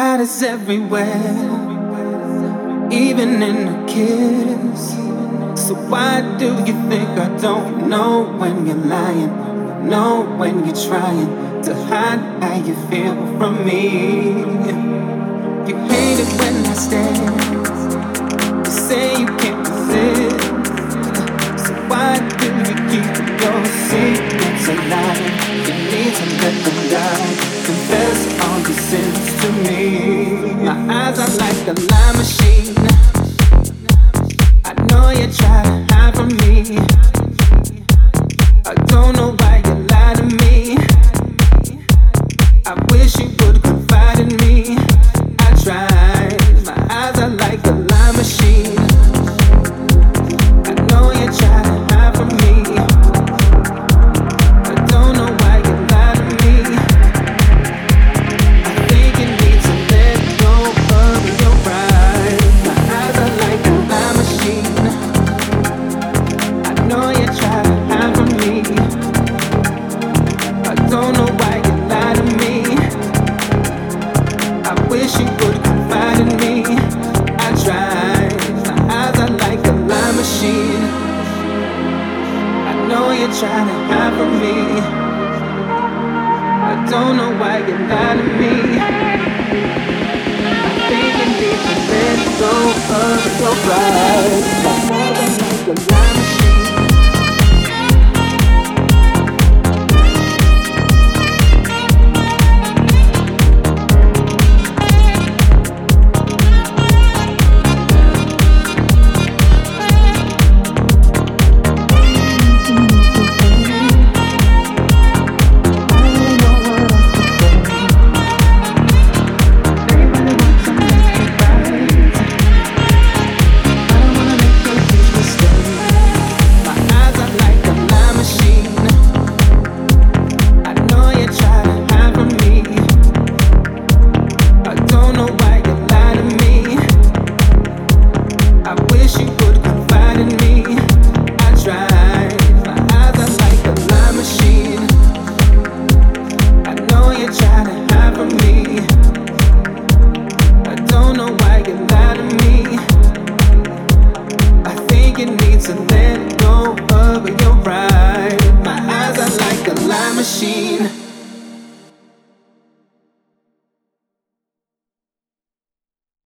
light is everywhere, even in a kiss. So why do you think I don't know when you're lying? Know when you're trying to hide how you feel from me. You hate it when I stare. You say you can't resist. So why do you keep your secrets alive? You need to let them die. Confess all your sins to me. My eyes are like a lie machine. I know you try to hide from me. I don't know why you lie to me. I wish you would confide in me. I tried. My eyes are like a lie machine. I know you try to hide from me. I don't know why you lie to me. I think you need to let go of your pride. My eyes are like a lie machine. I know you try to hide from me. I don't know why you lie to me. I wish you would confide in me. I tried. My eyes are like a lie machine. I know you're trying to hide from me. I don't know why you lie to me. I think you need to let go of your pride. My eyes are like a lie machine. To let go of your pride. My eyes are like a lie machine.